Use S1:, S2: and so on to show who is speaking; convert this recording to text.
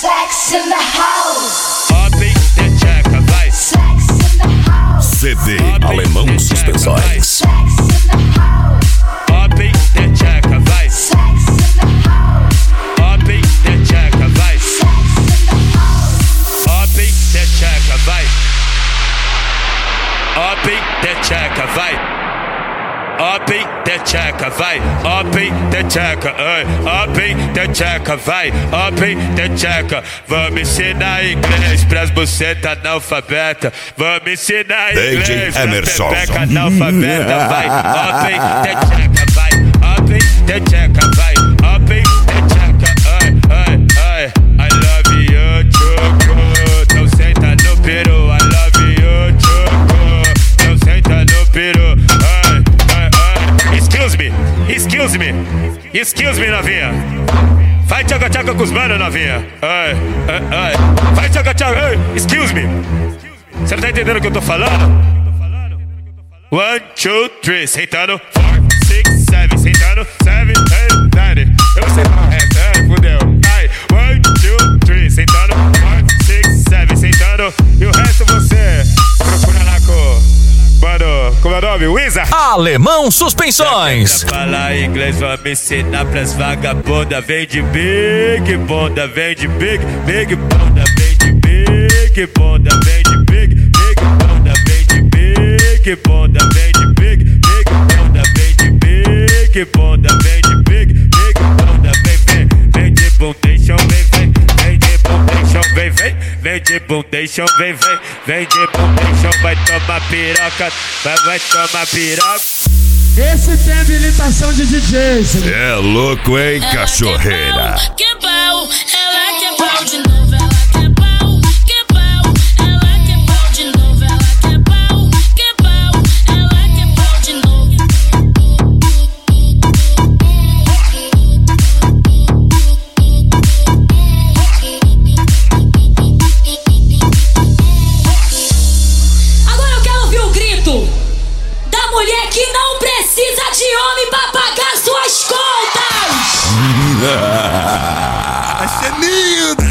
S1: Sex in the house.
S2: Open the checa, vai.
S1: Sex in the house.
S3: CD Alemão Suspensóis.
S1: Sex in the house.
S2: Open the checa, vai.
S1: Sex in the house.
S2: Open the checa, vai.
S1: Sex in the house.
S2: Open the checa, vai. Open the checa, vai. Open the checa, vai. Open the checa, open the checa, vai. Open the checa. Vamos ensinar inglês pras bucetas analfabeta. Vamos ensinar inglês pra pepeca analfabeta, vai. Open the checa, vai. Open the checa, vai. Open the checa, I love you, choco. Então senta no peru, I love you, choco. Então senta no peru, Excuse me, novinha. Vai tchaca-tchaca com os manos, novinha. Vai tchaca-tchaca, excuse me. Você não tá entendendo o que eu tô falando? 1, 2, 3, sentando. 4, 6, 7, sentando. 7, 8, 9. Eu sei falar resto, fudeu. 1, 2, 3, sentando. 4, 6, 7, sentando. E o resto você procura na cor. Mano, como é o nome? Wizard?
S3: Alemão Suspensões.
S2: Pra falar inglês, vamos ensinar pras vagabundas. Vem de big bunda, vem de big bunda, vem de big bunda, vem de big bunda, vem de big bunda, vem de big bunda, vem de big bunda, vem de big bunda, vem de bundation, vem de bundation, vem de bundation, vem de bundation, vai tomar piroca, vai tomar piroca.
S4: Esse tem habilitação de DJ.
S3: Cê é louco, hein, cachorreira?
S5: Que pau, ela quer pau de novo, ela quer pau, que pau, ela quer pau de novo, ela quer pau, que pau, ela quer pau de novo.
S6: Agora eu quero ouvir o grito da mulher que não precisa de homem pra pagar suas contas.
S3: Vai ser lindo!